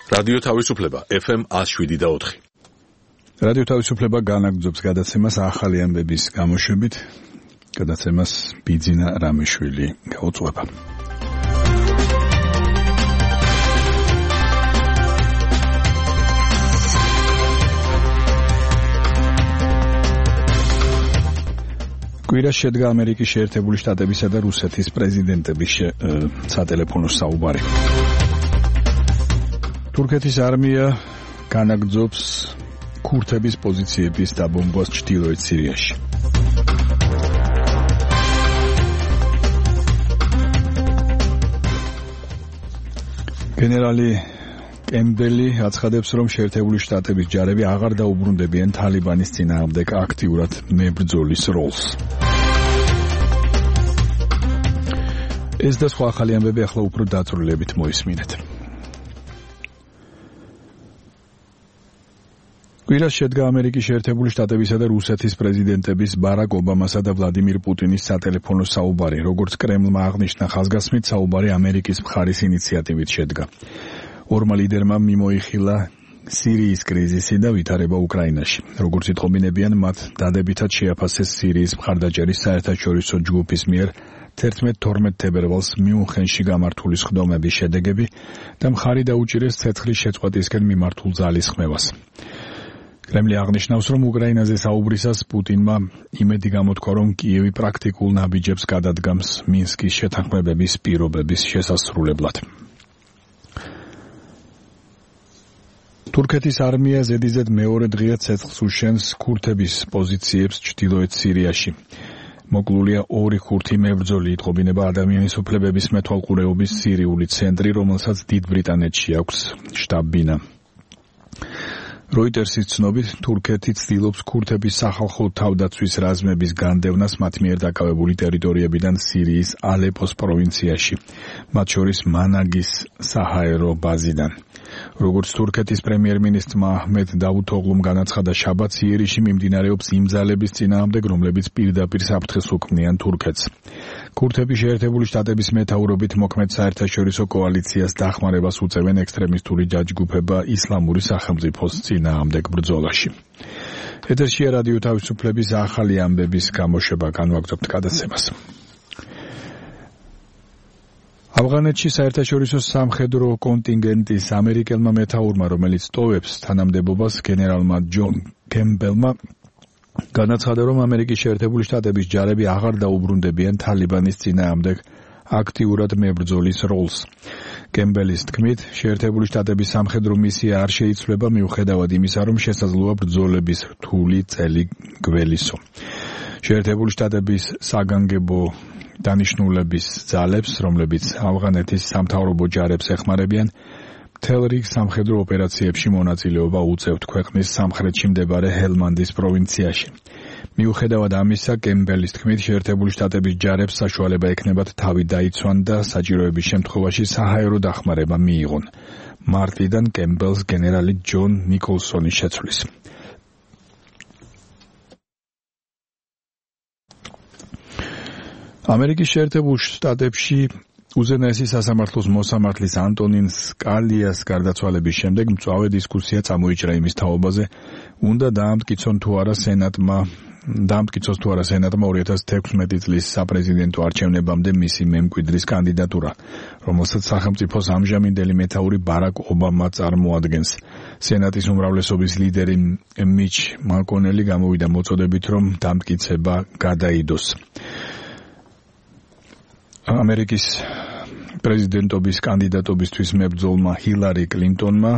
რადიო თავისუფლება FM 107.4. რადიო თავისუფლება განაგრძობს გადაცემას ახალი ამბების გამოშვებით. გადაცემას ბიძინა რამიშვილი გაუწვევა. კვირას შედგა ამერიკის შეერთებული შტატებისა და რუსეთის პრეზიდენტების სატელეფონო საუბარი. თურქეთის არმია განაგრძობს ქურთების პოზიციების დაბომბვას ჩრდილოეთ სირიაში. გენერალი კემბელი აცხადებს, რომ შეერთებული შტატების ჯარები აღარ დაუბრუნდებიან თალიბანის წინააღმდეგ აქტიურად მებრძოლის როლს. ეს და სხვა ახალი ამბები ახლა უფრო დაწვრილებით მოისმინეთ. კვირას შედგა ამერიკის შეერთებული შტატებისა და რუსეთის პრეზიდენტების ბარაკ ობამასა და ვლადიმირ პუტინის სატელეფონო საუბარი. როგორც კრემლმა აღნიშნა ხაზგასმით, საუბარი ამერიკის მხარის ინიციატივით შედგა. ორმა ლიდერმა მიმოიხილა სირიის კრიზისი და ვითარება უკრაინაში. როგორც იტყობინებიან, მათ დადებითად შეაფასეს სირიის მხარდაჭერის საერთაშორისო ჯგუფის მიერ 11-12 თებერვალს მიუნხენში გამართული სხდომების შედეგები და მხარი დაუჭირეს ცეცხლის შეწყვეტისკენ მიმართულ ძალისხმევას. კრემლი აღნიშნავს, რომ უკრაინაზე საუბრისას პუტინმა იმედი გამოთქვა, რომ კიევი პრაქტიკულ ნაბიჯებს გადადგამს მინსკის შეთანხმებების პირობების შესასრულებლად. თურქეთის არმია ზედიზედ მეორე დღეა ცეცხლს უშენს ქურთების პოზიციებს ჩრდილოეთ სირიაში. მოკლულია 2 ქურთი მებრძოლი, იტყობინება ადამიანის უფლებების მეთვალყურეობის სირიული ცენტრი, რომელსაც დიდ ბრიტანეთში აქვს შტაბ-ბინა. როიტერსის ცნობით, თურქეთი ცდილობს ქურთების სახალხო თავდაცვის რაზმების განდევნას მათ მიერ დაკავებული ტერიტორიებიდან სირიის ალეპოს პროვინციაში, მათ შორის მანაგის საჰაერო ბაზიდან. როგორც თურქეთის პრემიერ-მინისტრმა აჰმედ დავუთოღლუმ განაცხადა, შაბათს იერიში მიმდინარეობს იმ ძალების წინააღმდეგ, რომლებიც პირდაპირ საფრთხეს უქმნიან თურქეთს. ქურთები შეერთებული შტატების მეთაურობით მოქმედ საერთაშორისო კოალიციას დახმარებას უწევენ ექსტრემისტული ჯაჯგუფება ისლამური სახელმწიფოს წინააღმდეგ ბრძოლაში. ეთერშია რადიო თავისუფლების ახალი ამბების გამოშვება, განვაგრძობთ გადაცემას. ავღანეთში საერთაშორისო სამხედრო კონტინგენტის ამერიკელმა მეთაურმა, რომელიც ტოვებს თანამდებობას, გენერალმა ჯონ კემბელმა განაცხადა, რომ ამერიკის შეერთებული შტატების ჯარები აღარ დაუბრუნდებიან თალიბანის წინააღმდეგ აქტიურად მებრძოლის როლს. კემბელის თქმით, შეერთებული შტატების სამხედრო მისია არ შეიცვლება მიუხედავად იმისა, რომ შესაძლოა ბრძოლების რთული წელი გველისო. შეერთებული შტატების საგანგებო დანიშნულების ძალებს, რომლებიც ავღანეთის სამთავრობო ჯარებს ეხმარებიან, მთელ რიგ სამხედრო ოპერაციებში მონაწილეობა უწევთ ქვეყნის სამხრეთში მდებარე ჰელმანდის პროვინციაში. მიუხედავად ამისა, კემბელის თქმით, შეერთებული შტატების ჯარებს საშუალება ექნებათ თავი დაიცვან და საჭიროების შემთხვევაში საჰაერო დახმარება მიიღონ. მარტიდან კემბელს გენერალი ჯონ ნიკოლსონი შეცვლის. ამერიკის შეერთებულ შტატებში უზენაესი სასამართლოს მოსამართლის ანტონინ სკალიას გარდაცვალების შემდეგ მწვავე დისკუსია წამოიჭრა იმის თაობაზე, უნდა დაამტკიცოს თუ არა სენატმა 2016 წლის საპრეზიდენტო არჩევნებამდე მისი მემკვიდრის კანდიდატურა, რომელსაც სახელმწიფოს ამჟამინდელი მეთაური ბარაკ ობამა წარმოადგენს. სენატის უმრავლესობის ლიდერი მიჩ მაკონელი გამოვიდა მოწოდებით, რომ დამტკიცება გადაიდოს. ამერიკის პრეზიდენტობის კანდიდატობისთვის მებრძოლმა ჰილარი კლინტონმა,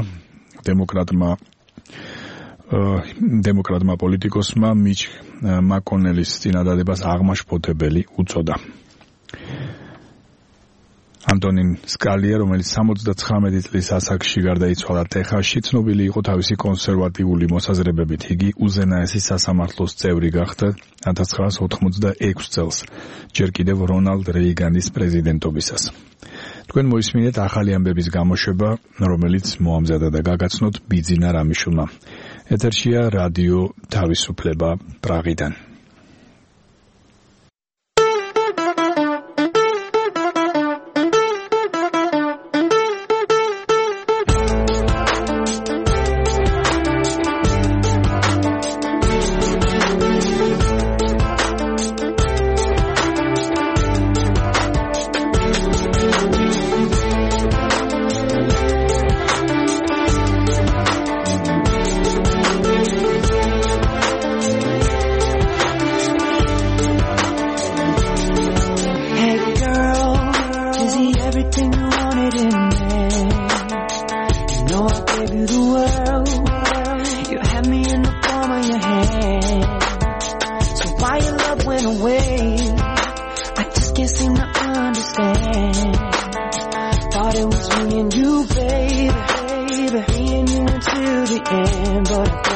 დემოკრატმა პოლიტიკოსმა მიჩ მაკონელის წინადადებას აღმაშფოთებელი უწოდა. ანტონინ სკალია, რომელიც 79 წლის ასაკში გარდაიცვალა ტეხასში, ცნობილი იყო თავისი კონსერვატიული მოსაზრებებით. იგი უზენაესი სასამართლოს წევრი გახდა 1986 წელს, ჯერ კიდევ რონალდ რეიგანის პრეზიდენტობისას. თქვენ მოისმინეთ ახალი ამბების გამოშვება, რომელიც მოამზადა და გაგაცნოთ ბიძინა რამიშვილმა. ეთერშია რადიო თავისუფლება პრაღიდან.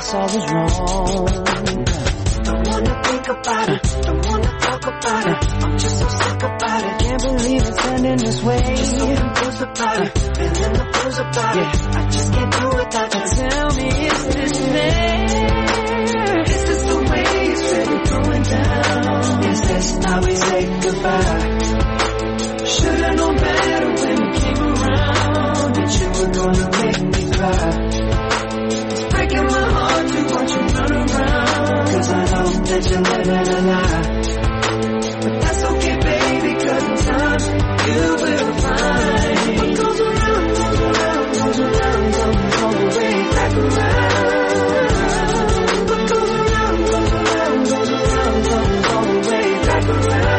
guess I was wrong. Don't wanna think about it, don't wanna talk about it. I'm just so sick about it. Can't believe it's ending this way. Just so confused about it, feeling the blues about it. I just can't do without you. Tell me, is this fair? Is this the way it's really going down? Is this how we say goodbye? Should've known better when you came around that you were gonna make me cry. It's breaking my heart to watch you run around, 'cause I know that you're living a lie. But that's okay, baby, 'cause in time you will find what goes around, goes around, goes around, comes all the way back around. What goes around, goes around, goes around, comes all the way back around.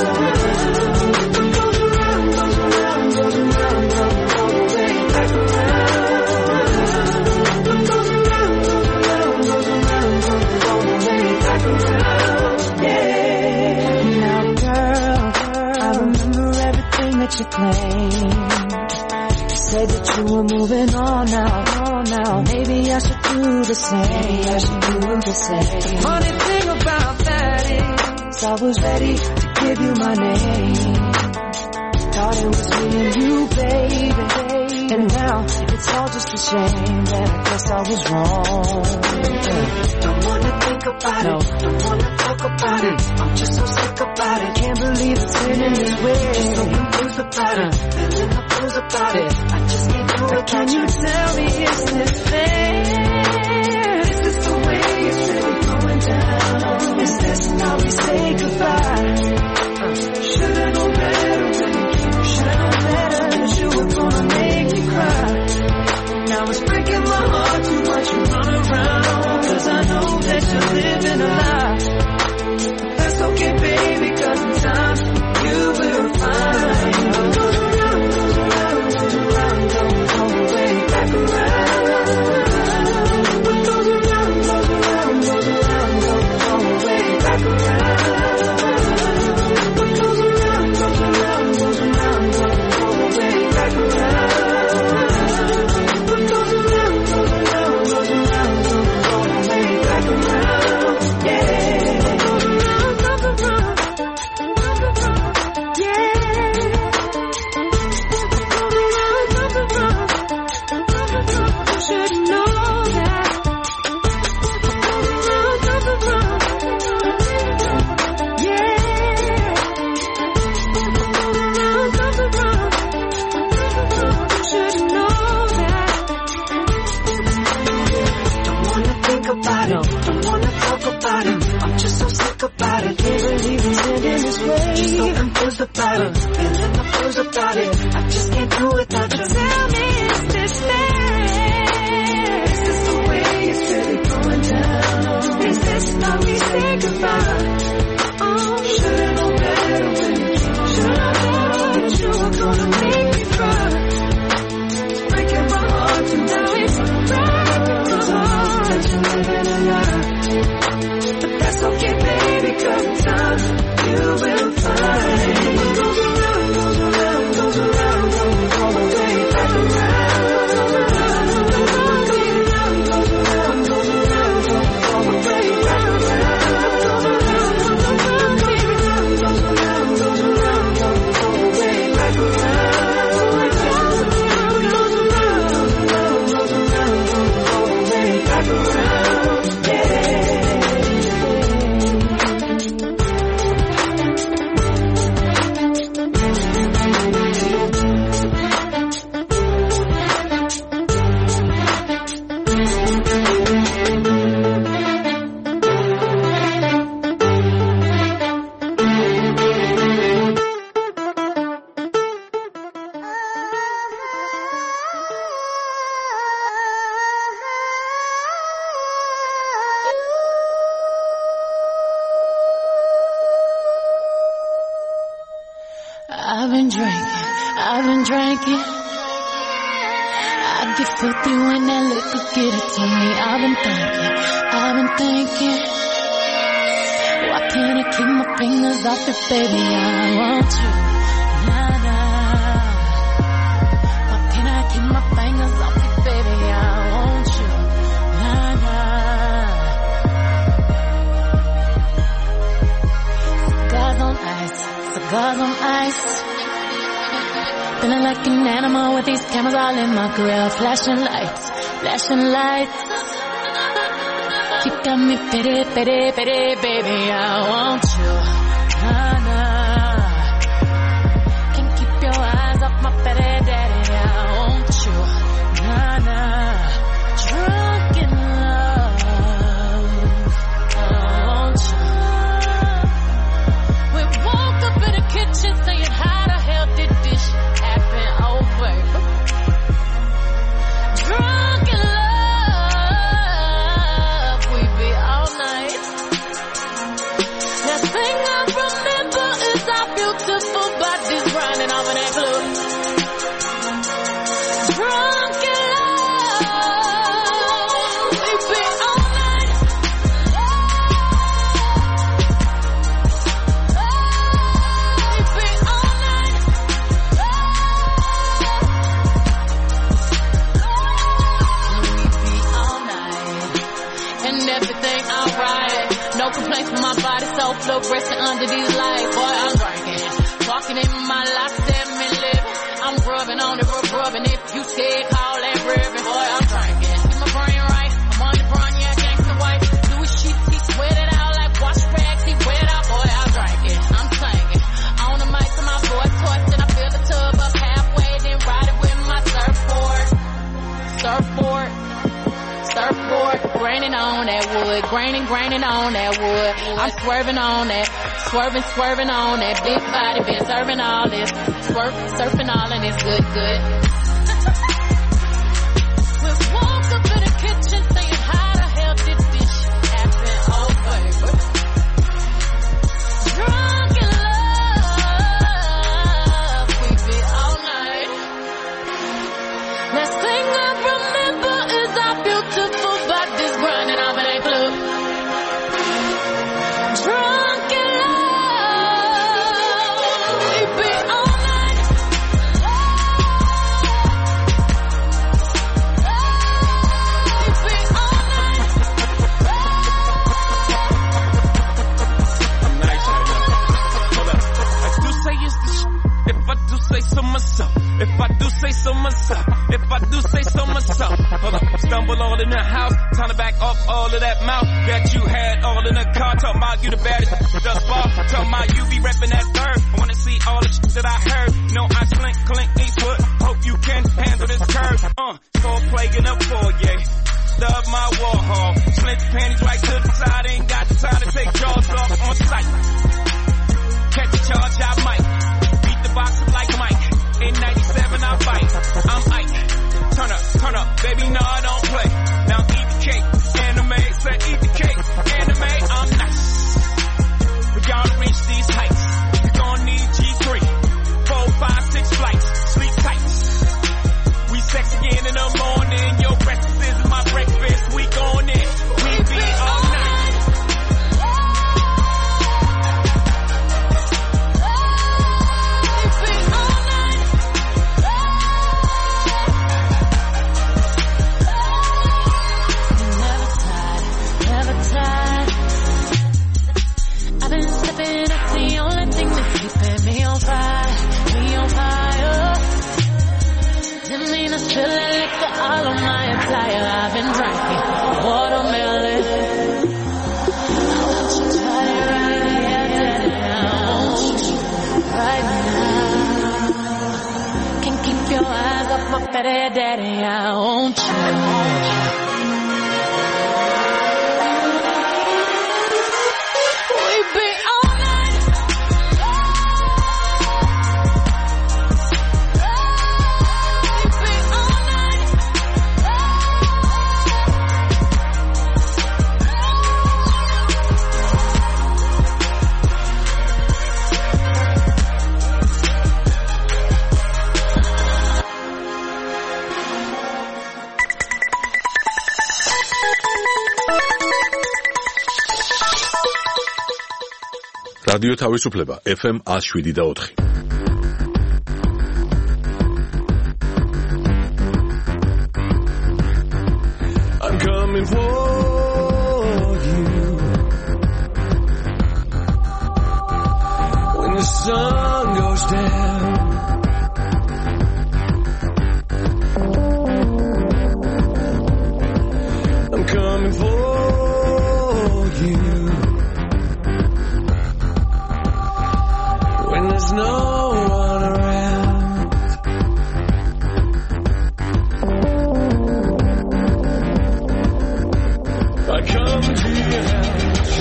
You claimed, you said that you were moving on now. Maybe I should do the same. The funny thing about that is I was ready to give you my name. Thought it was me and you, baby. And now it's all just a shame that I guess I was wrong. Don't wanna think about it, don't wanna talk about it. I'm just so sick about it. Can't believe it's ending this way. Just so confused about it, feeling the blues about it. I just can't do it. Can you tell me, is this fair? Is this the way it's really going down? Is this how we say goodbye? Should've known better when you came. Should've known better that you were gonna make me cry. Now it's breaking my heart to watch you run around, 'cause I know that you're living a lie. That's okay, baby, 'cause in time you will find what goes around, goes around, goes around, comes all the way back around. What goes around, goes around, goes around, comes all the way back around. What goes around, goes around, goes around, comes all the way back around. What goes around, goes around, goes around, comes all the way back around. Yeah. About it, can't believe it's ending this way. Just so confused about it, feeling the blues about it. I just can't do without you. Tell me, is this fair? Is this the way it's really going down? Is this how we say goodbye? Oh, should've known better when you came. Should've known that you were gonna make me cry. It's breaking my heart to now it's breaking my heart that you're living a lie. But that's okay, baby, 'cause in time you will find what goes around, goes around, goes around, comes all the way back around. What goes around, goes around, goes around, comes all the way back around. Goes around, goes around, goes around, goes around, comes all the way back around. What goes around, goes around, goes around, comes all the way back around. Yeah. I've been drinking. I get filthy when that liquor get it to me. I've been thinking. Why can't I keep my fingers off it, baby? I want you. Nah, nah. Why can't I keep my fingers off it, baby? I want you. Nah, nah. cigars on ice. Feeling like an animal with these cameras all in my grill. Flashing lights, flashing lights. You got me pity, pity, pity, baby, I want you. Nah, nah. Can't keep your eyes off my pity, daddy, I want you. Nah, nah. Drunk in love, I want you. We woke up in the kitchen saying, how the hell did this happen? Oh, baby. Drunk in love, we be all night. Last thing I remember is our beautiful bodies running off in that club. Drunk in love, we be all night. We be all night. We be all night. And everything alright. No complaints from my body, so fluorescent under these lights. Boy, I'm drinking. Walking in my life, 7-Eleven. I'm rubbing on it, rubbing. If you scared, call that ribbon. Boy, I'm drinking. Keep my brain right. I'm on the brain, yeah, gangsta white. Louis sheets, he sweat it out like wash rags. He wet out, boy, I'm drinking. I'm singing. On the mic to my boy, torch, and I fill the tub up halfway, then ride it with my surfboard. Surfboard. Surfboard, graining on that wood, graining on that wood. I'm swerving on that, swerving on that big body, been serving all this, surfing all and it's good. We woke up in the kitchen saying, how the hell did this shit happen? Oh, baby. Drunk in love, we be all night. Last thing I remember is our beautiful bodies running off in that club. Drunk in love, we be all night. We be all night. I'm nice right now. Hold up. I do say it's the if I do say so myself. If I do say so myself. If I do say so myself. Hold up. Stumble all in the house. Time to back off all of that mouth that you had all in the car. Talking about you the baddest thus far. Talking about you be repping that third. I wanna see all the shit that I heard. No, I slink, Clint Eastwood. Hope you can handle this curve. Cold plague in the foyer. Love my Warhol. Slint the panties right to the side. Ain't got the time to take jaws off on sight. Catch a charge, I might. Beat the box up like Mike. In 97, I fight. I'm Ike. Turn up, baby, no, I don't play. Now eat the cake. Anime, say eat the cake. Anime, I'm nice. We gotta reach these heights. You gon' need G3. 4, 5, 6 flights. Sleep tight. We sex again in the morning. Your breakfast is my breakfast. We going in. We be all night. Spilling liquor all on my attire. I've been drinking watermelon. I want you right now. Can't keep your eyes off my petty daddy. I want you. We be all night. რადიო თავისუფლება FM 107.4. I'm coming for you. When the sun goes down. I'm coming for you when there's no one around. I come to your house,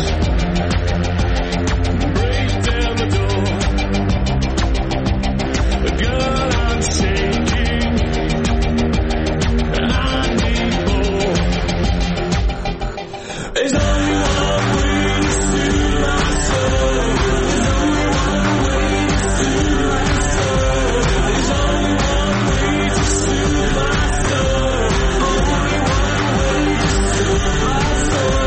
break down the door. Girl, I'm shaking, I need more. There's only one way to soothe my soul. There's only one way to soothe my soul. There's only one way to soothe my soul. Only one way to soothe my soul.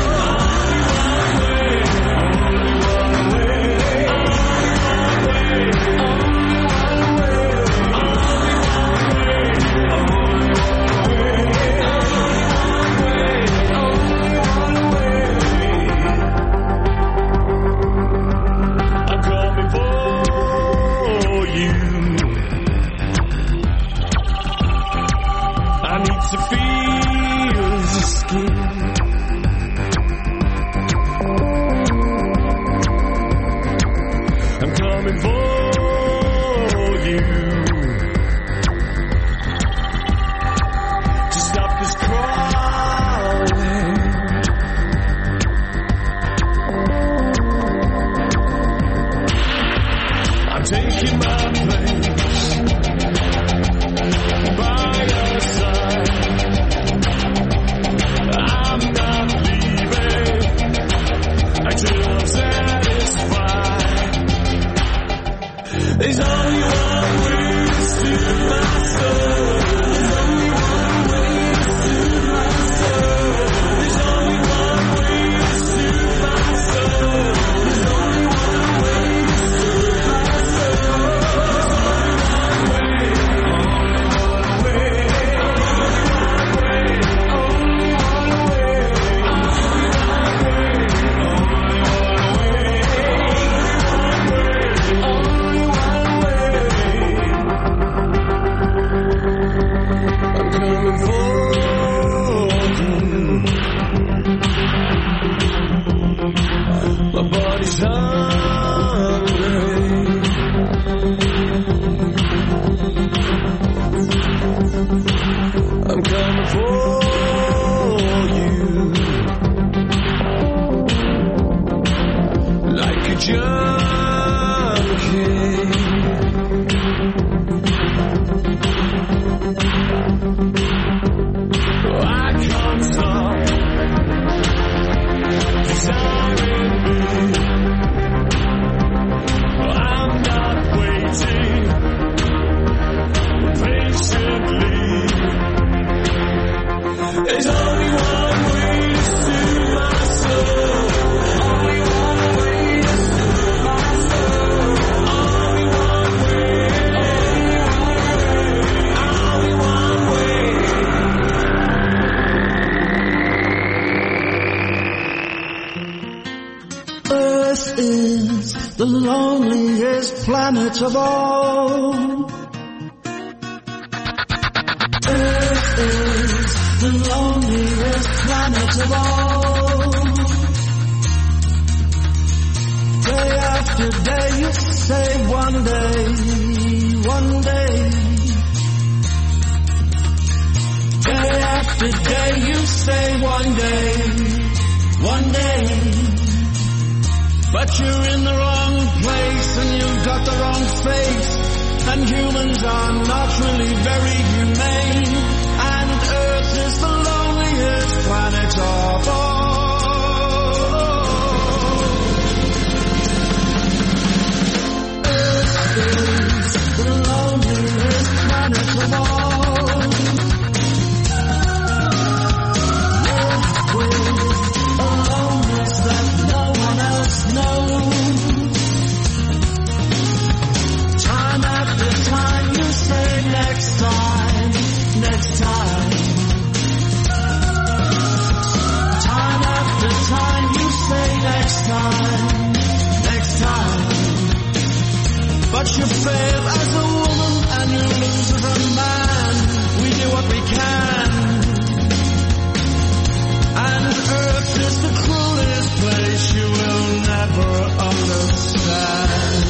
To feel the skin. I'm coming for you to stop this crawling. I'm taking my place by your side. I'm not leaving until I'm satisfied. There's only one way to soothe my soul. There's only one way to soothe my soul. There's only one way to soothe my soul. There's only one way to soothe my soul. My body's hungry. I'm coming for you like a junkie. I can't stop desiring me. I'm not waiting patiently. There's only one way to soothe my soul. Only one way to soothe my soul. Only one way. Only one way. Earth is the loneliest planet of all. Earth is the loneliest planet of all. Day after day you say one day, one day. Day after day you say one day, one day. But you're in the wrong place and you've got the wrong face. And humans are not really very humane. And Earth is the loneliest planet of all. Earth is the loneliest planet of all. Live with a loneliness that no one else knows. Time after time you say next time, next time. Time after what you fail as a woman and you lose as a man. We do what we can. And Earth is the cruelest place you will never understand.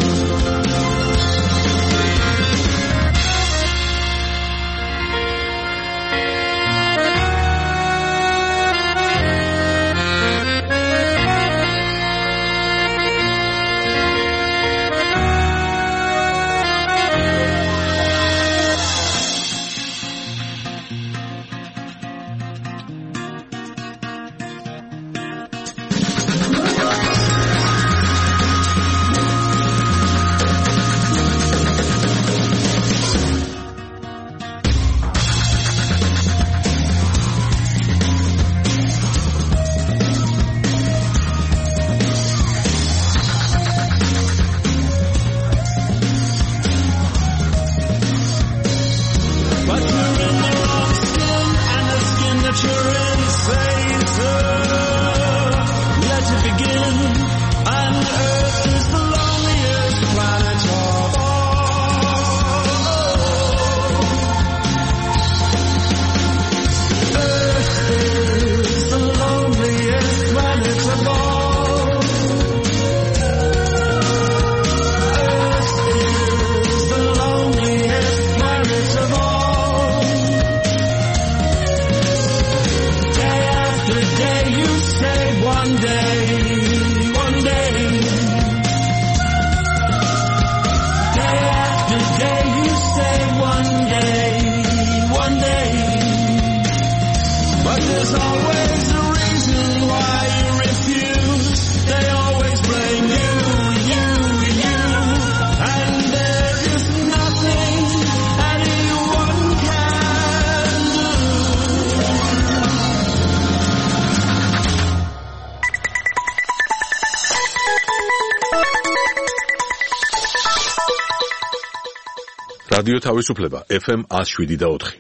რადიო თავისუფლება FM 107.4.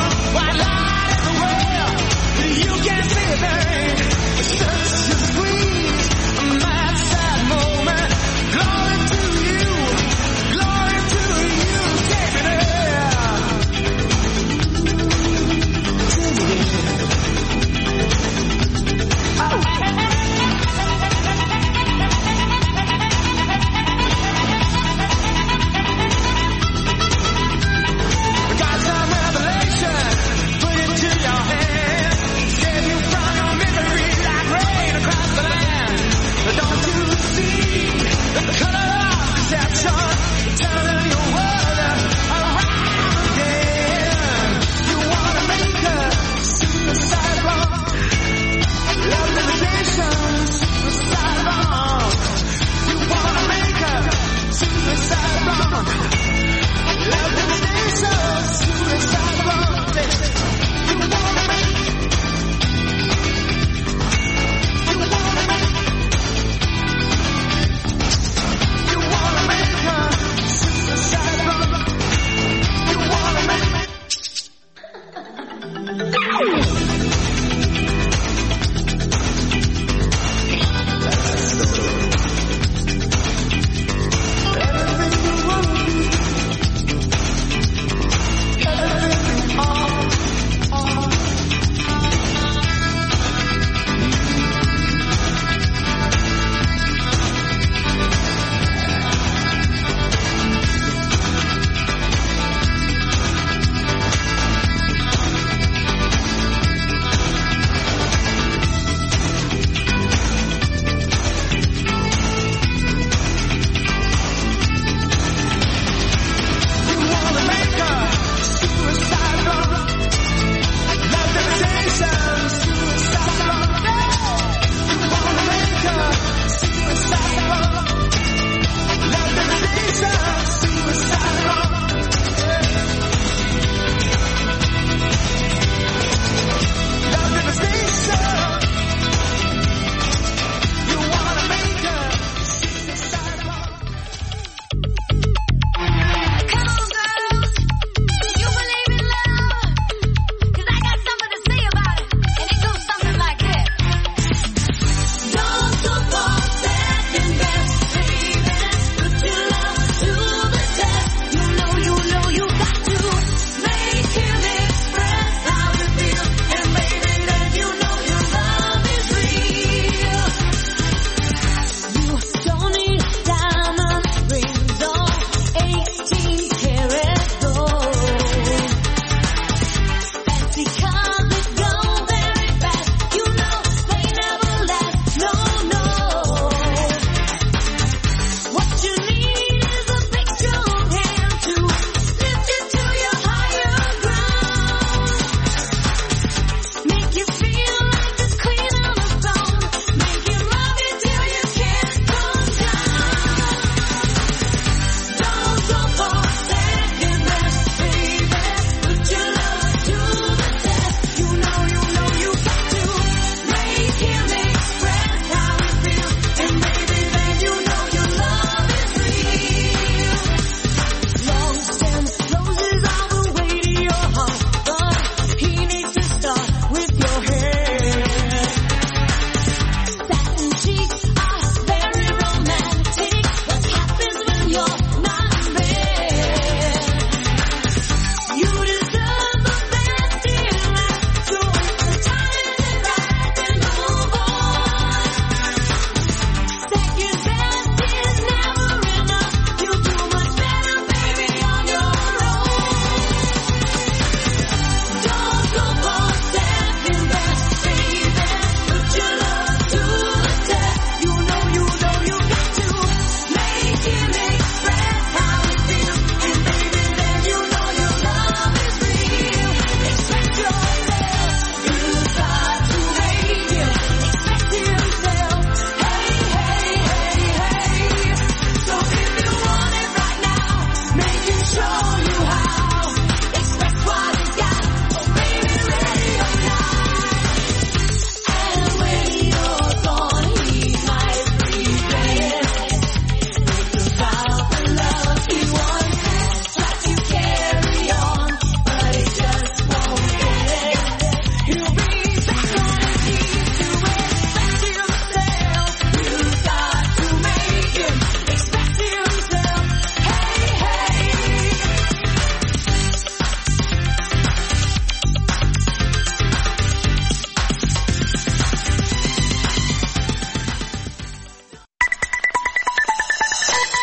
Why lie in the world? You can't say a thing. It's just sweet.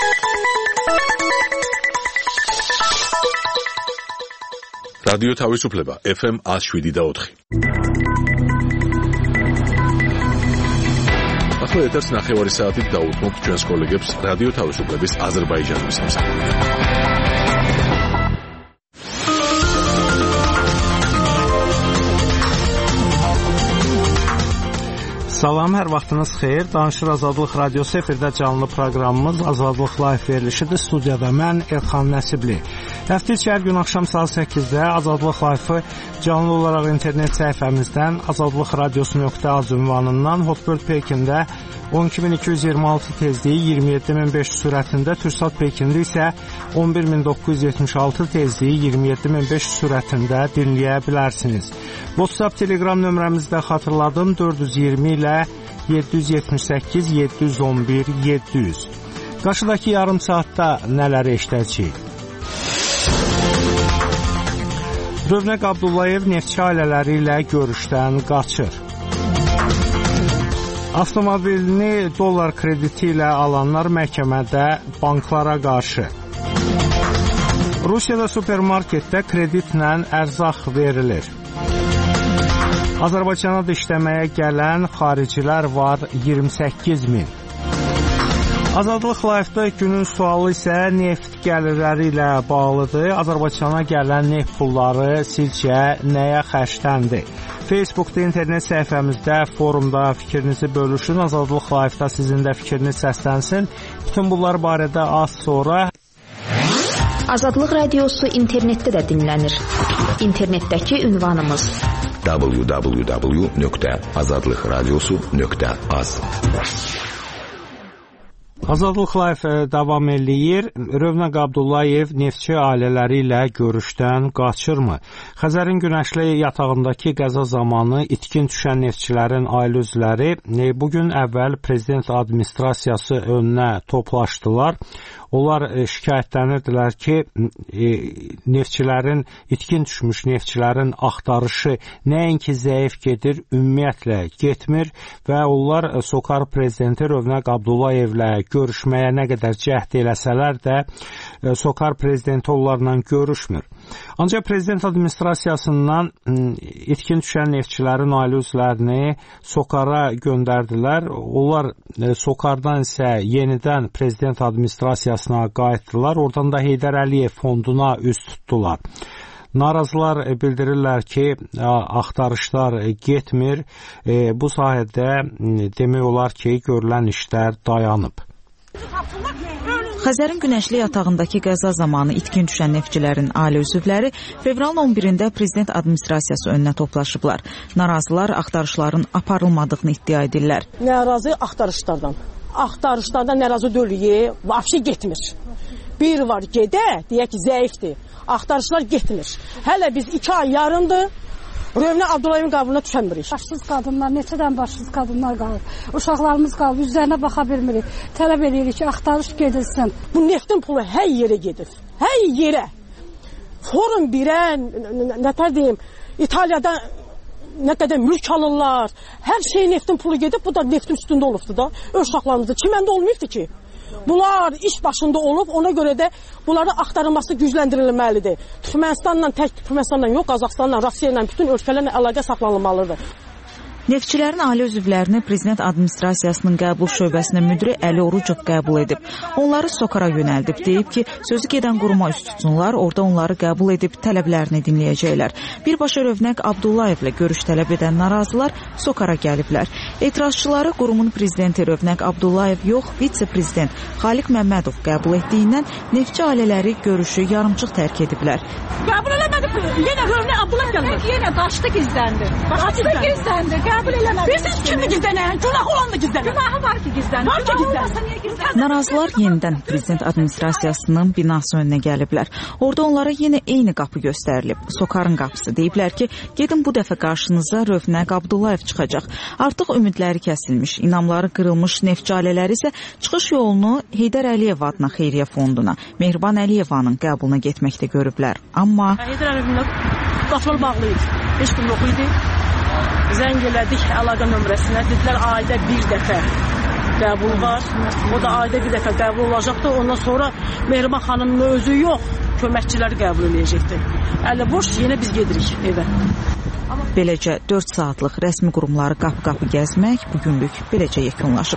რადიო თავისუფლება FM 107.4. ახლა ეთერს ნახევარი საათით დაუთმობთ ჩვენს კოლეგებს რადიო თავისუფლების აზერბაიჯანის სამსახურში. Salam, hər vaxtınız xeyir. Danışır Azadlıq Radiosu efirdə canlı proqramımız Azadlıq Live verilişidir. Studiyada mən Elxan Nəsibli. Həftə içi hər gün axşam saat 8-də Azadlıq Live-ı canlı olaraq internet səhifəmizdən azadlıqradiosu.az ünvanından Hotbird Pekində 12226 tezliyi 27500 sürətində, Türksat Pekində isə 11976 tezliyi 27500 sürətində dinləyə bilərsiniz. WhatsApp, Telegram nömrəmizdə xatırladım 420 ilə 778 711 700. Qarşıdakı yarım saatda nələri eşidəcəyik? Rövnəq Abdullayev neftçi ailələri ilə görüşdən qaçır. Avtomobilini dollar krediti ilə alanlar məhkəmədə banklara qarşı. Rusiyada supermarketdə kreditlə ərzaq verilir. Azərbaycana işləməyə gələn xaricilər var 28 min. Azadlıq Live-da günün sualı isə neft gəlirləri ilə bağlıdır. Azərbaycana gələn neft pulları sizcə nəyə xərcləndir? Facebookda, internet səhifəmizdə, forumda fikrinizi bölüşün. Azadlıq Live-da sizin də fikriniz səslənsin. Bütün bunlar barədə az sonra. Azadlıq Radiosu internetdə də dinlənir. İnternetdəki ünvanımız www.azadlıqradiosu.az. Azadlıq Live davam eləyir. Rövnəq Abdullayev neftçi ailələri ilə görüşdən qaçırmı? Xəzərin günəşli yatağındakı qəza zamanı itkin düşən neftçilərin ailə üzvləri bugün əvvəl prezident administrasiyası önünə toplaşdılar. Onlar şikayətlənirdilər ki, neftçilərin, itkin düşmüş neftçilərin axtarışı nəinki zəif gedir, ümumiyyətlə getmir və onlar SOCAR prezidenti Rövnəq Abdullayevlə görüşməyə nə qədər cəhd eləsələr də SOCAR prezidenti onlarla görüşmür. Ancaq prezident administrasiyasından itkin düşən neftçilərin ailə üzvlərini SOCAR-a göndərdilər. Onlar SOCAR-dan isə yenidən prezident administrasiyasına qayıtdılar. Oradan da Heydər Əliyev fonduna üz tutdular. Narazılar bildirirlər ki, axtarışlar getmir. Bu sahədə demək olar ki, görülən işlər dayanıb. Xəzərin günəşli yatağındakı qəza zamanı itkin düşən neftçilərin ailə üzvləri fevralın 11-də prezident administrasiyası önünə toplaşıblar. Narazılar axtarışların aparılmadığını iddia edirlər. Narazı axtarışlardan. Axtarışlardan narazı dölüyə, vəbşi getmir. Bir var gedə, deyək ki, zəifdir. Axtarışlar getmir. Hələ biz 2 ay yarımdır. Rövnəq Abdullayevin qabuluna düşənmirik. Başsız qadınlar, neçədən başsız qadınlar qalır. Uşaqlarımız qalır, üzlərinə baxa bilmirik. Tələb edirik ki, axtarış gedilsin. Bu neftin pulu hər yerə gedir. Hər yerə. Forum 1-ə, nətər deyim, İtaliyada nə qədər mülk alırlar. Hər şey neftin pulu gedib, bu da neftin üstündə olubdur da. Uşaqlarımızda kiməndə olmayıbdır ki? Bunlar iş başında olub, ona görə də bunların axtarılması gücləndirilməlidir. Türkmənistanla, tək Türkmənistanla yox, Qazaxıstanla, Rusiya ilə, bütün ölkələrlə əlaqə saxlanılmalıdır. Neftçilərin ailə üzvlərini prezident administrasiyasının qəbul şöbəsinin müdiri Əli Orucov qəbul edib. Onları SOCAR-a yönəldib, deyib ki, sözü gedən quruma üst tutsunlar, orada onları qəbul edib tələblərini dinləyəcəklər. Birbaşa Rövnəq Abdullayevlə görüş tələb edən narazılar SOCAR-a gəliblər. Etirazçıları qurumun prezidenti Rövnəq Abdullayev yox, vitse-prezident Xaliq Məmmədov qəbul etdiyindən neftçi ailələri görüşü yarımçıq tərk ediblər. Qəbul eləmədik, yenə Rövnəq Abdullayev gəlmir. Yenə qaçdı gizləndi. Qəbul eləmədi. Bilirsiniz kimi gizlənən? Günahı olan da gizlənən. Günahı var ki gizlənən. Var ki gizlənən. Narazılar yenidən prezident administrasiyasının binası önünə gəliblər. Orada onlara yenə eyni qapı göstərilib. SOCAR-ın qapısı. Deyiblər ki, gedin bu dəfə qarşınıza Rövnəq Abdullayev çıxacaq. Artıq ümidləri kəsilmiş, inamları qırılmış neftçi ailələri isə çıxış yolunu Heydər Əliyev adına xeyriyyə fonduna, Mehriban Əliyevanın qəbuluna getməkdə görüblər. Amma Heydər Əliyevin qapıları bağlı idi. Heç kim yox idi. Zəng elədik əlaqə nömrəsinə. Dedilər ayda bir dəfə qəbul var. O da ayda bir dəfə qəbul olacaqdır. Ondan sonra Mehriban xanımın özü yox, köməkçiləri qəbul edəcəkdir. Əli boş, yenə biz gedirik evə. Beləcə 4 saatlıq rəsmi qurumları qapı-qapı gəzmək bugünlük beləcə yekunlaşıb.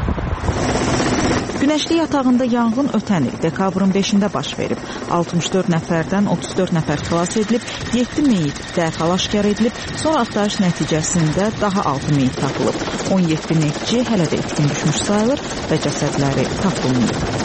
Günəşli yatağında yanğın ötən il dekabrın 5-də baş verib. 64 nəfərdən 34 nəfər xilas edilib, 7 meyit dərhal aşkar edilib, sonra axtarış nəticəsində daha 6 meyit tapılıb. 17 neftçi hələ də itkin düşmüş sayılır və cəsədləri tapılmayıb.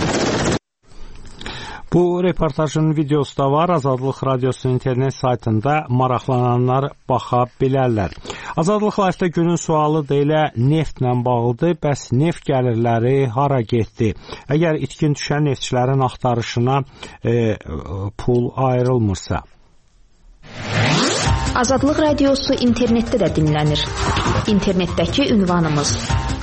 Bu reportajın videosu da var. Azadlıq Radiosunun internet saytında maraqlananlar baxa bilərlər. Azadlıq Live-də günün sualı da elə neftlə bağlıdır. Bəs neft gəlirləri hara getdi? Əgər itkin düşən neftçilərin axtarışına pul ayrılmırsa. Azadlıq Radiosu internetdə də dinlənir. İnternetdəki ünvanımız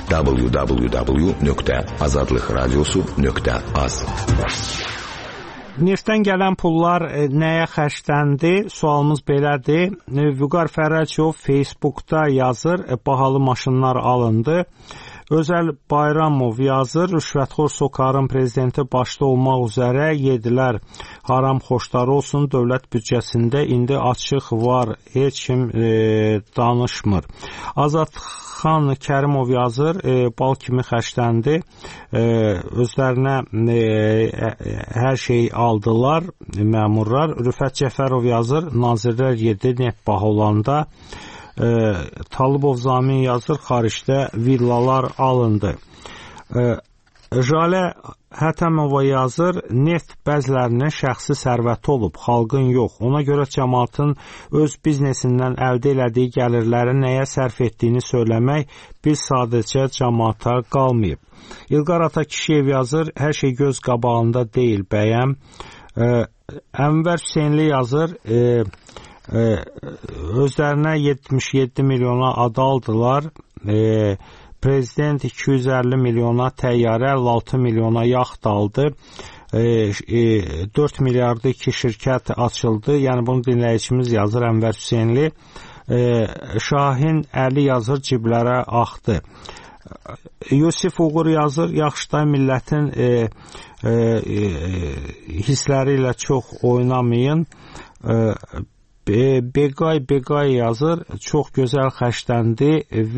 www.azadlıqradiosu.az. Neftdən gələn pullar nəyə xərcləndi? Sualımız belədir. Vüqar Fərəcov Facebookda yazır, bahalı maşınlar alındı. Özəl Bayramov yazır, rüşvətxor SOCAR-ın prezidenti başda olmaq üzrə yedilər. Haram xoşları olsun, dövlət büdcəsində indi açıq var, heç kim danışmır. Azad Xan Kərimov yazır, bal kimi xərcləndi, özlərinə hər şey aldılar, məmurlar. Rüfət Cəfərov yazır, nazirlər yedi neft baha olanda. Talıbov Zamin yazır, xaricdə villalar alındı. Jalə Hətəmova yazır, neft bəzilərinin şəxsi sərvəti olub, xalqın yox. Ona görə cəmaatın öz biznesindən əldə elədiyi gəlirləri nəyə sərf etdiyini söyləmək biz sadəcə cəmaata qalmayıb. İlqar Atakişiyev yazır, hər şey göz qabağında deyil bəyəm. Ənvər Hüseynli yazır, özlərinə 77 milyona ada aldılar. Prezident 250 milyona təyyarə, 56 milyona yaxt aldı. 4 milyardı 2 şirkət açıldı. Yəni bunu dinləyicimiz yazır, Ənvər Hüseynli. Şahin Əli yazır, ciblərə axdı. Yusif Uğur yazır, yaxşıda millətin hissləri ilə çox oynamayın. Begay yazır, çox gözəl xərcləndi,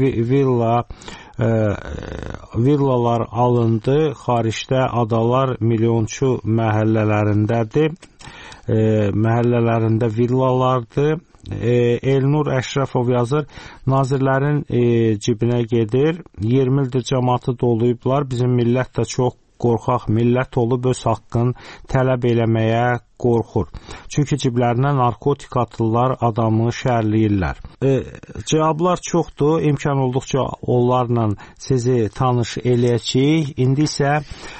villalar alındı, xaricdə adalar milyonçu məhəllələrindədir, məhəllələrində villalardır. Elnur Əşrəfov yazır, nazirlərin cibinə gedir, 20 ildir cəmaatı doluyublar, bizim millət də çox qorxaq millət olub öz haqqını tələb eləməyə qorxur. Çünki ciblərinə narkotik atırlar, adamı şərləyirlər. Cavablar çoxdur, imkan olduqca onlarla sizi tanış eləyəcəyik. İndi isə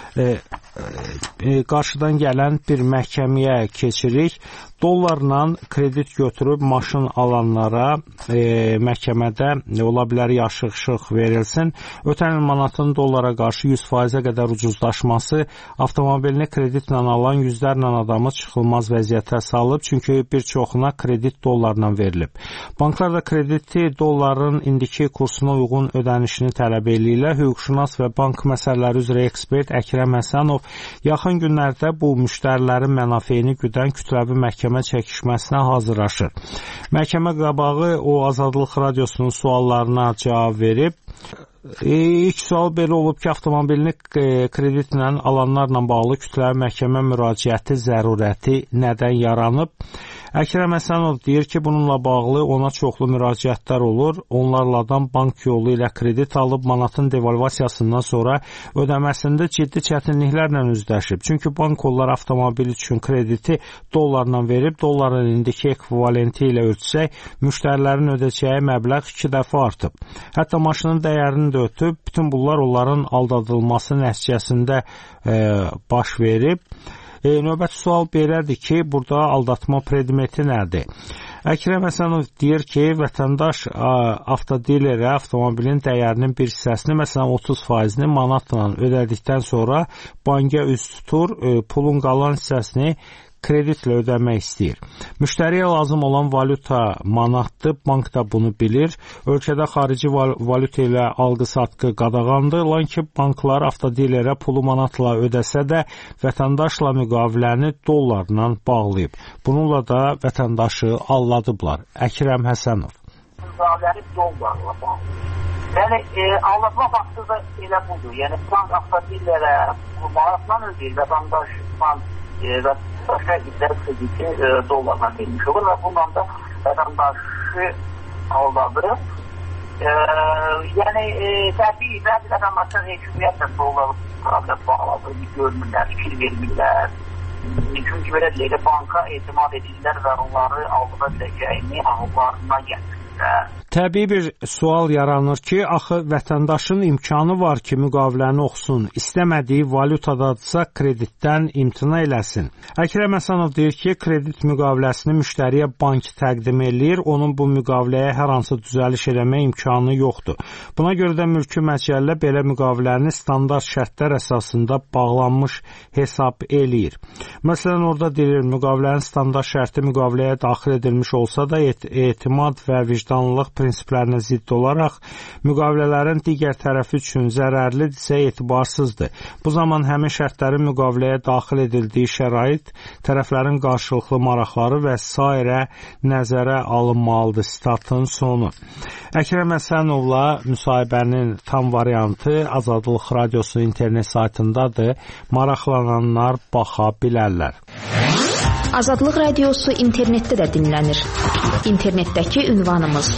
qarşıdan gələn bir məhkəməyə keçirik. Dollarla kredit götürüb maşın alanlara məhkəmədə ola bilər yaşıq verilsin. Ötən il manatın dollara qarşı 100%-ə qədər ucuzlaşması avtomobilini kreditlə alan yüzlərlə adamı çıxılmaz vəziyyətə salıb, çünki bir çoxuna kredit dollarla verilib. Banklar da krediti dolların indiki kursuna uyğun ödənişini tələb eləyirlər. Hüquqşünas və bank məsələləri üzrə ekspert Əkrəm Həsənov yaxın günlərdə bu müştərilərin mənafeyini güdən kütləvi məhkəmə çəkişməsinə hazırlaşır. Məhkəmə qabağı o Azadlıq Radiosunun suallarına cavab verib. İlk sual belə olub ki, avtomobilini kreditlə alanlarla bağlı kütləvi məhkəmə müraciəti zərurəti nədən yaranıb? Əkrəm Həsənov deyir ki, bununla bağlı ona çoxlu müraciətlər olur. Onlardan bank yolu ilə kredit alıb, manatın devalvasiyasından sonra ödəməsində ciddi çətinliklərlə üzləşib. Çünki bank onlar avtomobil üçün krediti dollarla verib, dolların indiki ekvivalenti ilə ölçsək, müştərilərin ödəyəcəyi məbləğ 2 dəfə artıb. Hətta maşının dəyərini də ötüb, bütün bunlar onların aldadılması nəticəsində baş verib. Növbəti sual belədir ki, burada aldatma predmeti nədir? Əkrəm Həsənov deyir ki, vətəndaş avtodilerə avtomobilin dəyərinin bir hissəsini, məsələn 30%-ni manatla ödədikdən sonra banka üst tutur, pulun qalan hissəsini kreditlə ödəmək istəyir. Müştəriyə lazım olan valyuta manatdır, bank da bunu bilir. Ölkədə xarici valyuta ilə alqı-satqı qadağandır, lakin banklar avtodilerə pulu manatla ödəsə də vətəndaşla müqaviləni dollarla bağlayıb. Bununla da vətəndaşı alladıblar. Əkrəm Həsənov. Müqaviləri dollarla bağlayıb. Yəni, aldatma faktı da elə budur. Yəni, bank avtodilerə pulu manatla ödəyir, vətəndaşla və başqa idlər krediti dollarla verilmiş olur və bundan da vətəndaşı aldadırıb. Yəni, təbii, bəzi vətəndaşlar hökumiyyətlə dollarla bağladır, görmürlər, fikir vermirlər. Çünki belə deyək, banka etimad edirlər və onları aldıra biləcəyini ağıllarına gətirirlər. Təbii bir sual yaranır ki, axı vətəndaşın imkanı var ki, müqaviləni oxusun, istəmədiyi valyutadadsa kreditdən imtina eləsin. Əkrəm Həsənov deyir ki, kredit müqaviləsini müştəriyə bank təqdim eləyir, onun bu müqaviləyə hər hansı düzəliş eləmə imkanı yoxdur. Buna görə də mülki məcəllə belə müqaviləni standart şərtlər əsasında bağlanmış hesab eləyir. Məsələn, orada deyilir, müqavilənin standart şərti müqaviləyə daxil edilmiş olsa da etimad və vicdanlılıq prinsiplərinə zidd olaraq müqavilələrin digər tərəfi üçün zərərlidirsə etibarsızdır. Bu zaman həmin şərtlərin müqaviləyə daxil edildiyi şərait, tərəflərin qarşılıqlı maraqları və s. nəzərə alınmalıdır. Statın sonu. Əkrəm Həsənovla müsahibənin tam variantı Azadlıq Radiosu internet saytındadır. Maraqlananlar baxa bilərlər. Azadlıq Radiosu internetdə də dinlənir. İnternetdəki ünvanımız